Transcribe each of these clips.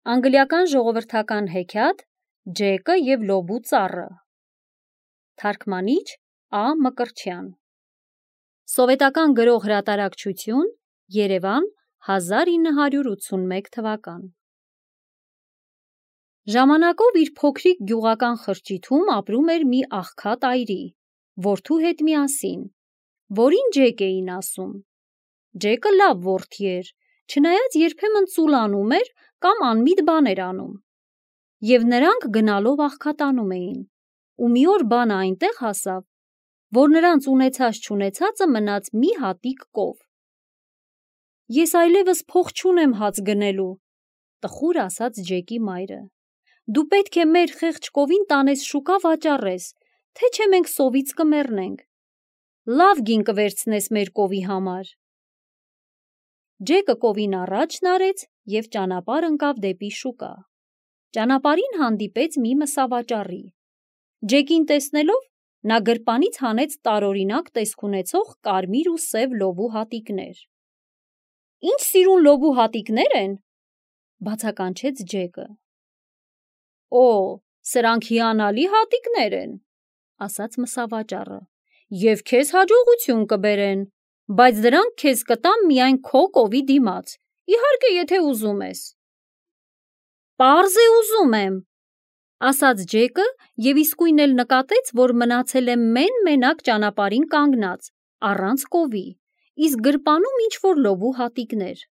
Անգլիական ժողովրդական հեքիաթ Ջեկը և լոբու ծառը։ Թարգմանիչ Ա. Մկրտչյան։ Սովետական գրող-հրատարակչություն, Երևան, 1981 թվական։ Ժամանակով իր փոքրիկ գյուղական խրճիթում ապրում էր մի աղքատ այրի, որդու հետ միասին, որին Ջեք էին ասում։ Ջեկը լավ որդի էր, չնայած երբեմն ծուլանում էր կամ անմիտ բաներ անում։ Եվ նրանք գնալով աղքատանում էին, ու մի օր բանը այնտեղ հասավ, որ նրանց ունեցած-չունեցածը մնաց մի հատիկ կով։ «Ես այլևս փող չունեմ հաց գնելու», տխուր ասաց Ջեկի մայրը։ «Դու պետք է մեր խեղճ կովին տանես շուկա վաճառես, թե չէ մենք սովից կմեռնենք։ Լավ գին կվերցնես մեր կովի համար»։ Ջեկը կովին առաջն արեց և ճանապարհ ընկավ դեպի շուկա։ Ճանապարհին հանդիպեց մի մսավաճառի։ Ջեկին տեսնելով, նա գրպանից հանեց տարօրինակ տեսք ունեցող կարմիր ու սև լոբու հատիկներ։ «Ինչ սիրուն լոբու հատիկներ են», բացականչեց Ջեկը։ «Օ, սրանք հիանալի հատիկներ են», ասաց մսավաճառը, «և քեզ հաջողություն կբերեն, բայց դրանք քեզ կտամ միայն քո կովի դիմաց, իհարկե, եթե ուզում ես»։ «Պարզ է ուզում եմ», ասաց Ջեկը և իսկույն էլ նկատեց, որ մնացել է մեն-մենակ ճանապարհին կանգնած, առանց կովի, իսկ գրպանում ինչ-որ լոբու հատիկներ։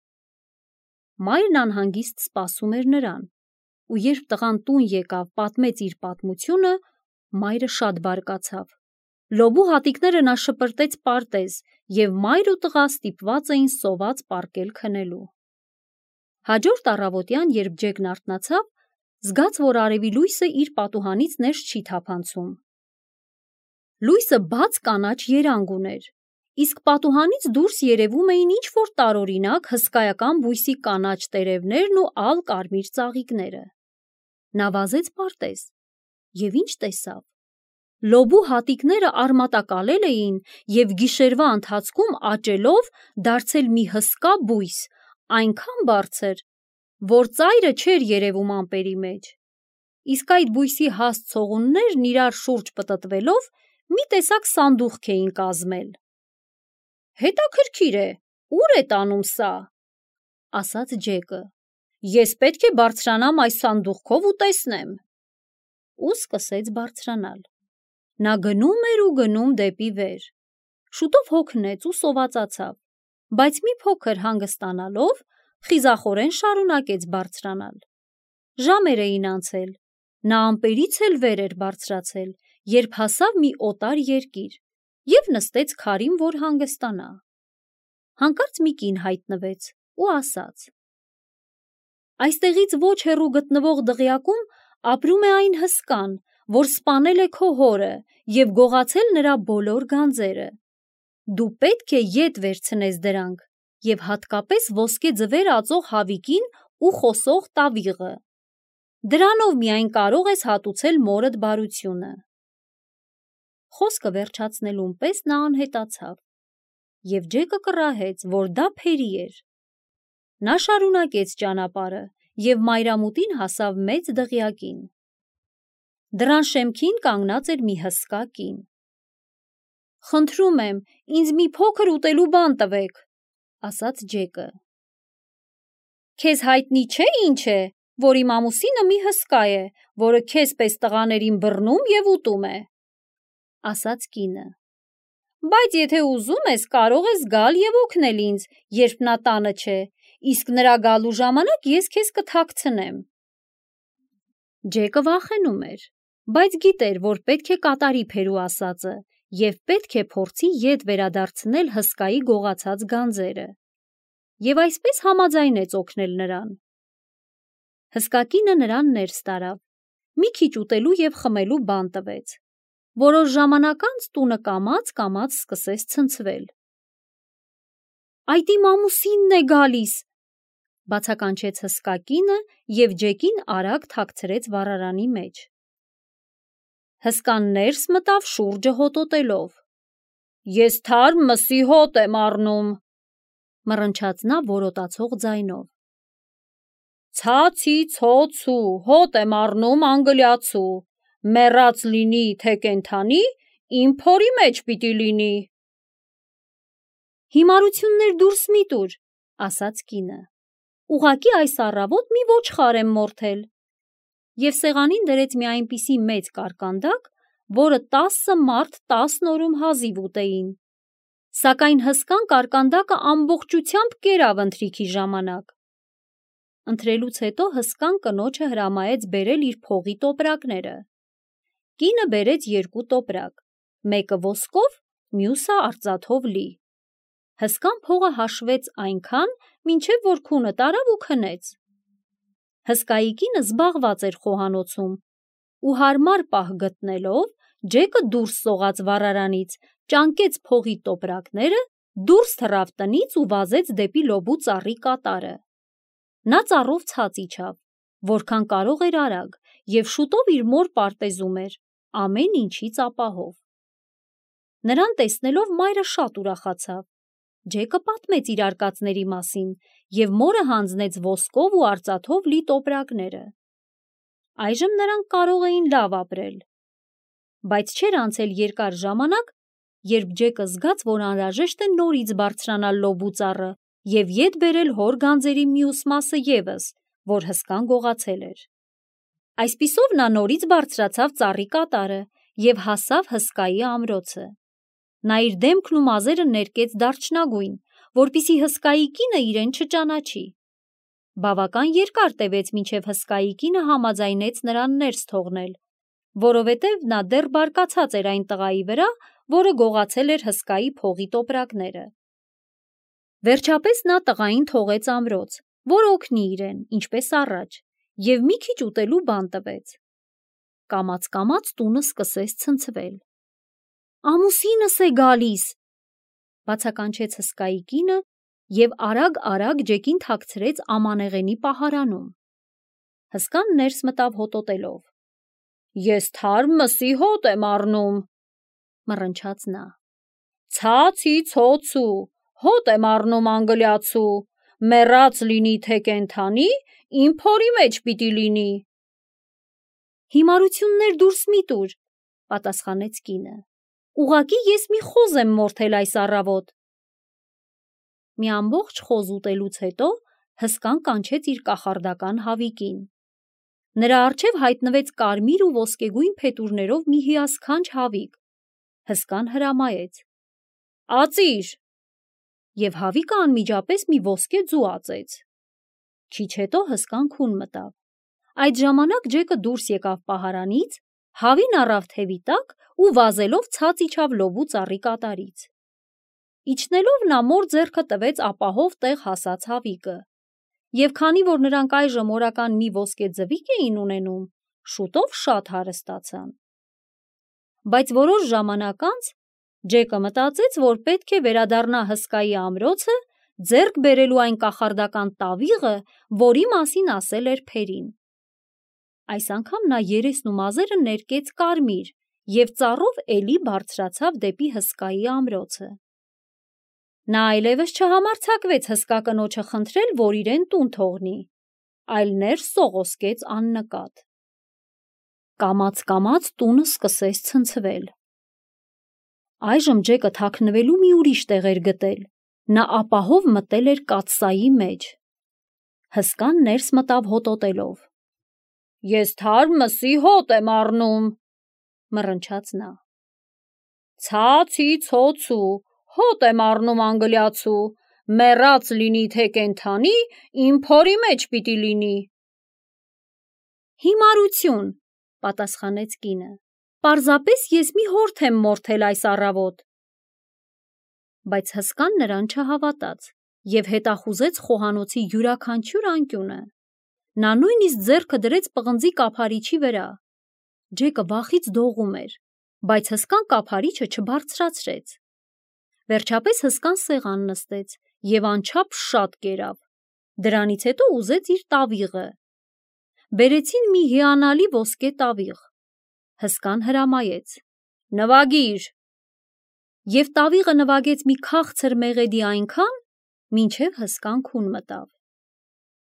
Մայրն անհանգիստ սպասում էր նրան, ու երբ տղան տուն եկավ, պատմեց իր պատմությունը, մայրը շատ բարկացավ։ Լոբու հատիկները նա շպրտեց պարտեզ, և մայր ու տղա ստիպված էին սոված պառկել քնելու։ Հաջորդ առավոտյան, երբ Ջեկն արթնացավ, զգաց, որ արևի լույսը իր պատուհանից ներս չի թափանցում։ Լույսը բաց կանաչ երանգ ուներ, իսկ պատուհանից դուրս երևում էին ինչ-որ տարօրինակ հսկայական բույսի կանաչ տերևներն ու ալ կարմիր ծաղիկները։ Նա վազեց պարտեզ, և ինչ տեսավ։ Լոբու հատիկները արմատակալել էին և գիշերվա ընթացքում աճելով դարձել մի հսկա բույս, այնքան բարձր, որ ծայրը չէր երևում ամպերի մեջ, իսկ այդ բույսի հաստ ցողուններն իրար շուրջ պտտվելով մի տեսակ սանդուղք էին կազմել։ «Հետաքրքիր է, ուր է տանում սա», ասաց Ջեկը։ «Ես պետք է բարձրանամ այս սանդուղքով ու տեսնեմ»։ Ու սկսեց բարձրանալ։ Նա գնում էր ու գնում դեպի վեր։ Շուտով հոգնեց ու սովածացավ, բայց մի փոքր հանգստանալով, խիզախորեն շարունակեց բարձրանալ։ Ժամեր էին անցել, նա ամպերից էլ վեր էր բարձրացել, երբ հասավ մի օտար երկիր և նստեց քարին, որ հանգստանա։ Հանկարծ մի կին հայտնվեց ու ասաց. «Այստեղից ոչ հեռու գտնվող դղյակում ապրում է այն հսկան, որ սպանել է քո հորը և գողացել նրա բոլոր գանձերը։ Դու պետք է ետ վերցնես դրանք և հատկապես ոսկե ձվեր ածող հավիկին ու խոսող տավիղը։ Դրանով միայն կարող ես հատուցել մորդ բարությունը»։ Խոսքը վերջացնելուն պես նա անհետացավ, և Ջեկը կռահեց, որ դա փերի էր։ Նա շարունակեց ճանապարհը և մայրամուտին հասավ մեծ դղյակին։ Դռան շեմքին կանգնած էր մի հսկա կին։ «Խնդրում եմ, ինձ մի փոքր ուտելու բան տվեք», ասաց Ջեկը։ «Քեզ հայտնի չէ՞ ինչ է, որ իմ ամուսինը մի հսկա է, որը քեզ պես տղաներին բռնում և ուտում է», ասաց կինը։ «Բայց եթե ուզում ես, կարող ես գալ և օգնել ինձ, երբ նա տանը չէ, իսկ նրա գալու ժամանակ ես քեզ կթաքցնեմ»։ Ջեկը վախենում էր, բայց գիտեր, որ պետք է կատարի փերու ասածը և պետք է փորձի ետ վերադարձնել հսկայի գողացած գանձերը, և այսպես համաձայնեց օգնել նրան։ Հսկա կինը նրան ներս տարավ, մի քիչ ուտելու և խմելու բան տվեց։ Որոշ ժամանակ անց տունը կամաց-կամաց սկսեց ցնցվել։ «Այդ իմ ամուսինն է գալիս», բացականչեց հսկա կինը և Ջեկին արագ թաքցրեց վառարանի մեջ։ Հսկան ներս մտավ շուրջը հոտոտելով։ «Ես թարմ մսի հոտ եմ առնում», մռնչաց նա որոտացող ձայնով։ Ցացի ցոցու, հոտ եմ առնում անգլիացու, մեռած լինի թե կենդանի, իմ փորի մեջ պիտի լինի։ Հիմարություններ դուրս մի տուր, ասաց կինը, ուղղակի այս առավոտ մի ոչխար եմ մորթել։ Եվ սեղանին դրեց մի այնպիսի մեծ կարկանդակ, որը 10 մարդ 10 օրում հազիվ ուտեին։ Սակայն հսկան կարկանդակը ամբողջությամբ կերավ ընթրիքի ժամանակ։ Ընթրելուց հետո հսկան կնոջը հրամայեց բերել իր փողի տոպրակները։ Կինը բերեց 2 տոպրակ, մեկը ոսկով, մյուսը արծաթով լի։ Հսկան փողը հաշվեց այնքան, մինչև որ քունը տարավ ու քնեց։ Հսկայի կինը զբաղված էր խոհանոցում ու հարմար պահ գտնելով, Ջեկը դուրս սողաց վառարանից, ճանկեց փողի տոպրակները, դուրս թռավ տնից ու վազեց դեպի լոբու ծառի կատարը։ Նա ծառով ցած իջավ, որքան կարող էր արագ, և շուտով իր մոր պարտեզում էր, ամեն ինչից ապահով։ Նրան տեսնելով մայրը շատ ուրախացավ։ Ջեկը պատմեց իր արկածների մասին և մորը հանձնեց ոսկով ու արծաթով լի տոպրակները։ Այժմ նրանք կարող էին լավ ապրել։ Բայց չէր անցել երկար ժամանակ, երբ Ջեկը զգաց, որ անհրաժեշտ է նորից բարձրանալ լոբու ծառը և ետ բերել հոր գանձերի մյուս մասը ևս, որ հսկան գողացել էր։ Այսպիսով նա նորից բարձրացավ ծառի կատարը և հասավ հսկայի ամրոցը։ Նա իր դեմքն ու մազերը ներկեց դարչնագույն, որպեսզի հսկայի կինը իրեն չճանաչի։ Բավական երկար տևեց, մինչև հսկայի կինը համաձայնեց նրան ներս թողնել, որովհետև նա դեռ բարկացած էր այն տղայի վրա, որը գողացել էր հսկայի փողի տոպրակները։ Վերջապես նա տղային թողեց ամրոց, որ օգնի իրեն, ինչպես առաջ, և մի քիչ ուտելու բան տվեց։ Կամաց տունը սկսեց ցնցվել։ «Ամուսինս է գալիս», բացականչեց հսկայի կինը և արագ Ջեկին թաքցրեց ամանեղենի պահարանում։ Հսկան ներս մտավ հոտոտելով։ «Ես թարմ մսի հոտ եմ առնում», մռնչաց նա։ «Ցացի ցոցու, հոտ եմ առնում անգլիացու, մեռած լինի թե կենդանի, իմ փորի մեջ պիտի լինի։ Հիմարություններ դուրս մի տուր, պատասխանեց կինը, ուղղակի ես մի խոզ եմ մորթել այս առավոտ։ Մի ամբողջ խոզ ուտելուց հետո հսկան կանչեց իր կախարդական հավիկին։ Նրա առջև հայտնվեց կարմիր ու ոսկեգույն փետուրներով մի հիասքանչ հավիկ։ Հսկան հրամայեց. «Ածիր», և հավիկը անմիջապես մի ոսկե ձու ածեց։ Քիչ հետո հսկան քուն մտավ։ Այդ ժամանակ Ջեկը դուրս եկավ պահարանից, հավին առավ թևի տակ ու վազելով ցած իջավ լոբու ծառի կատարից։ Իջնելով նա մոր ձեռքը տվեց ապահով տեղ հասած հավիկը, և քանի որ նրանք այժմ օրական մի ոսկե ձվիկ էին ունենում, շուտով շատ հարստացան։ Բայց որոշ ժամանակ անց Ջեկը մտածեց, որ պետք է վերադառնա հսկայի ամրոցը, ձեռք բերելու այն կախարդական տավիղը, որի մասին ասել էր Փերին։ Այս անգամ նա երեսն ու մազերը ներկեց կարմիր և ծառով էլի բարձրացավ դեպի հսկայի ամրոցը։ Նա այլևս չհամարձակվեց հսկա կնոջը խնդրել, որ իրեն տուն թողնի, այլ ներս սողոսկեց աննկատ։ Կամաց տունը սկսեց ցնցվել։ Այժմ Ջեկը թաքնվելու մի ուրիշ տեղ էր գտել։ Նա ապահով մտել էր կաթսայի մեջ։ Հսկան ներս մտավ հոտոտելով։ «Ես թարմ մսի հոտ եմ առնում», մռնչաց նա։ «Ցացի ցոցու, հոտ եմ առնում անգլիացու, մեռած լինի թե կենդանի, իմ փորի մեջ պիտի լինի։ Հիմարություն, պատասխանեց կինը, պարզապես ես մի հորթ եմ մորթել այս առավոտ։ Բայց հսկան նրան չհավատաց և հետախուզեց խոհանոցի յուրաքանչյուր անկյունը։ Նա նույնիսկ ձեռքը դրեց պղնձի կափարիչի վրա։ Ջեկը վախից դողում էր, բայց հսկան կափարիչը չբարձրացրեց։ Վերջապես հսկան սեղան նստեց և անչափ շատ կերավ։ Դրանից հետո ուզեց իր տավիղը։ Բերեցին մի հիանալի ոսկե տավիղ։ Հսկան հրամայեց. «Նվագիր»։ Եվ տավիղը նվագեց մի քաղցր մեղեդի այնքան, մինչև հսկան քուն մտավ։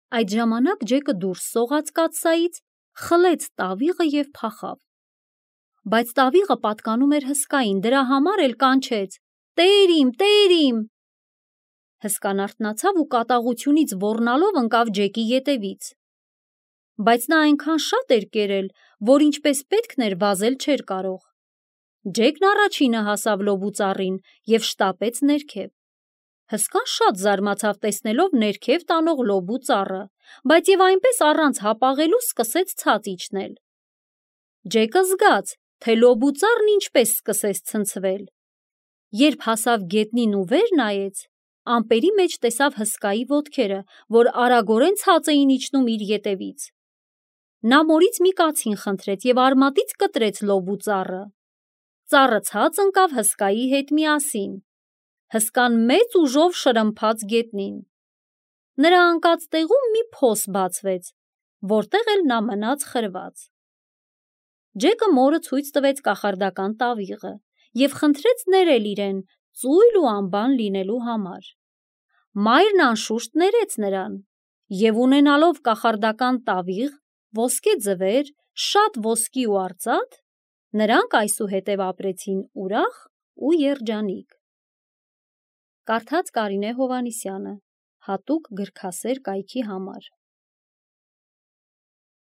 Այդ ժամանակ Ջեկը դուրս սողաց կաթսայից, խլեց տավիղը և փախավ։ Բայց տավիղը պատկանում էր հսկային, դրա համար էլ կանչեց. «Տեր իմ, Տեր իմ»։ Հսկան արթնացավ ու կատաղությունից ոռնալով ընկավ Ջեկի ետևից։ Բայց նա այնքան շատ էր կերել, որ ինչպես պետքն էր վազել չէր կարող։ Ջեկն առաջինը հասավ լոբուծառին և շտապեց ներքև։ Հսկան շատ զարմացավ տեսնելով ներքև տանող լոբու ծառը, բայց և այնպես առանց հապաղելու սկսեց ցած իջնել։ Ջեկը զգաց, թե լոբու ծառն ինչպես սկսեց ցնցվել։ Երբ հասավ գետնին ու վեր նայեց, ամպերի մեջ տեսավ հսկայի ոտքերը, որ արագորեն ցած էին իջնում իր ետևից։ Նա մորից մի կացին խնդրեց և արմատից կտրեց լոբու ծառը։ Ծառը ցած ընկավ հսկայի հետ միասին։ Հսկան մեծ ուժով շրմփաց գետնին։ Նրա ընկած տեղում մի փոս բացվեց, որտեղ էլ նա մնաց խրված։ Ջեկը մորը ցույց տվեց կախարդական տավիղը և խնդրեց ներել իրեն ծույլ ու անբան լինելու համար։ Մայրն անշուշտ ներեց նրան, և ունենալով կախարդական տավիղ, ոսկե ձվեր, շատ ոսկի ու արծաթ, նրանք այսուհետև ապրեցին ուրախ ու երջանիկ։ Կարդաց Կարինե Հովհաննիսյանը, հատուկ գրքասեր կայքի համար։